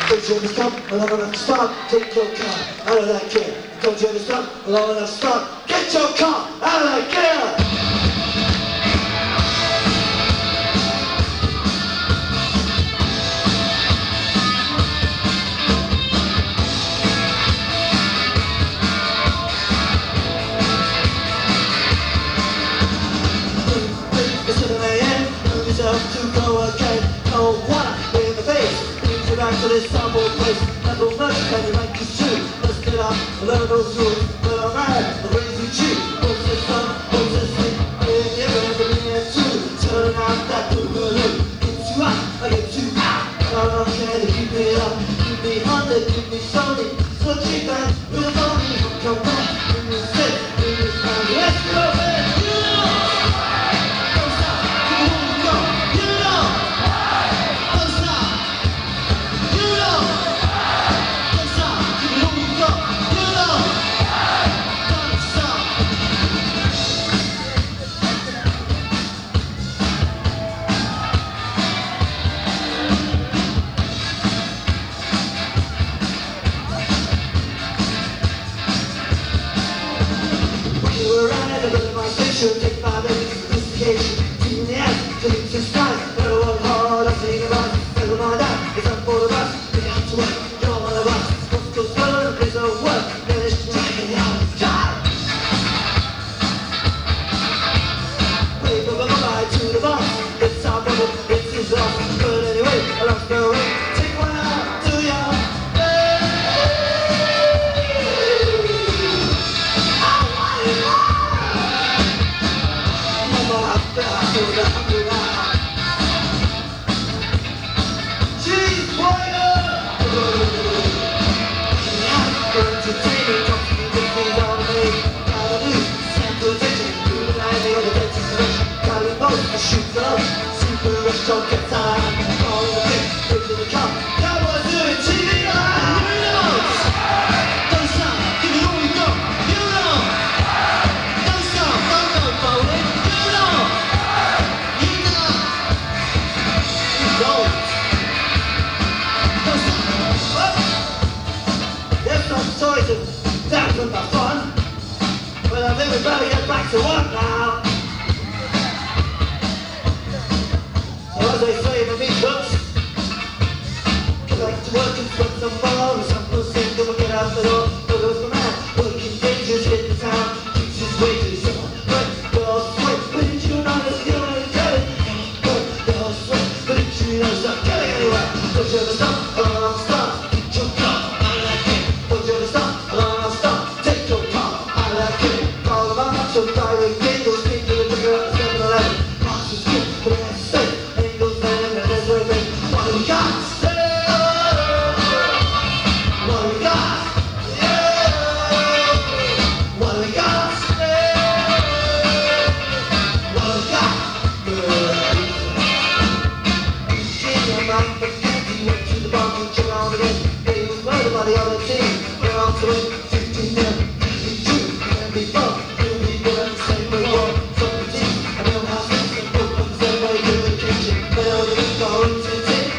Don't you ever stop, long enough to stop, take your car out of that gear. Don't you ever stop, long enough to stop, get your car out of that gear. To go again, cold water in the face, brings you back to this humble place. Never much can you like this too. Let's get up, learn those rules, but I'm mad, the ways we cheat. What's this sun, what's this thing, and you're gonna be here too. Turn out that boogaloo, gets you up, I get you out. I don't care to keep it up, keep me under, keep me Sony. So cheap and real phony, come back, bring me sick, bring me down. Let's go, man, you know. Take my baby sophistication, team the ass, till it's just nice. Better work hard, I'm thinking about it. Never mind that, it's up for the bus. We have to work, you're one of us. What's goes further, place of work. Finish the taking out of time. Wave of a bye to the boss. It's our bubble, it's his loss. But anyway, I lost no way. Take one out to your shoot up, super restaurant gets on, all the things, go to the cup. That was doing TV on your nose. Don't stop, give it all you got, you know. Don't stop, don't go bowling, you know. You know. You don't. Don't stop. There's some toys and that's not my fun. But I think we better get back to work now. As I say, my meat books. Go back to work and spend some more. Some will say, don't get out the door. Go goes the man, working dangerous, hit the town. Keeps his wages, but girls sweat. But did you know that you're gonna get it? Girls sweat, but did you know it's not getting anywhere? Don't you ever stop, or stop. Get your car, I like it. Don't you ever stop, or stop. Take your car, I like it. Call them out, so direct angles. Speak to the trigger at 7-Eleven. Marks is good, but that's safe. What do we got? What do we got? What do we got? What do we got? King of my he went to the bar and chill on again. He was murdered by the other team. We're on to it, 15 men. Be true, and be fun. You'll be good at the same way war. Some of the team, I know how things can go from the same way to the kitchen. They know the big going to the team.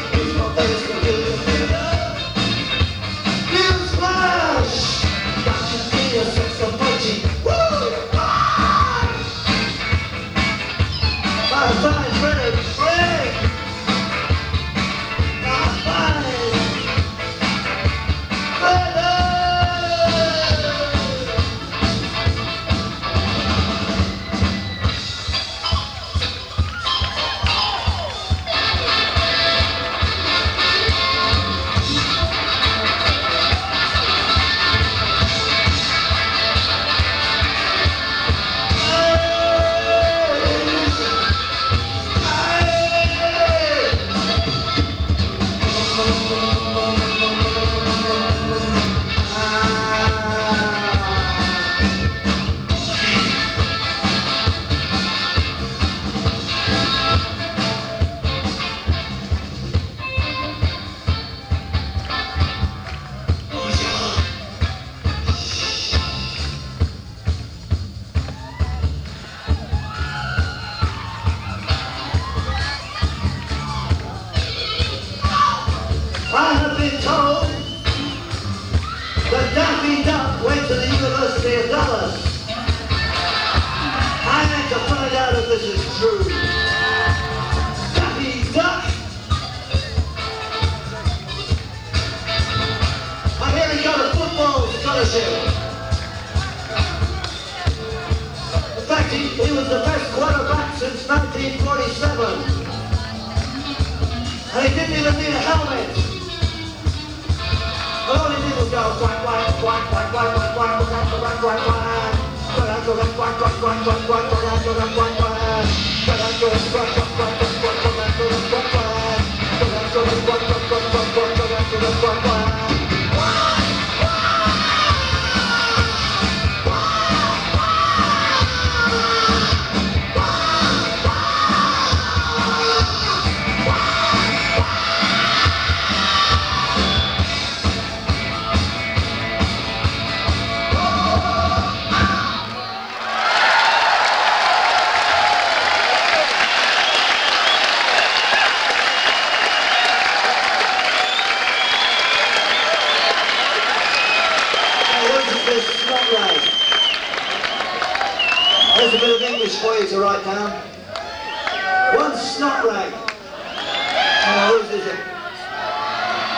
He was the best quarterback since 1947. And he didn't even need a helmet. All he did was go quack, quack, quack, quack, quack, quack, quack, quack, quack, quack, quack, quack. There's a bit of English for you to write down. One snot rag. Oh, whose is it?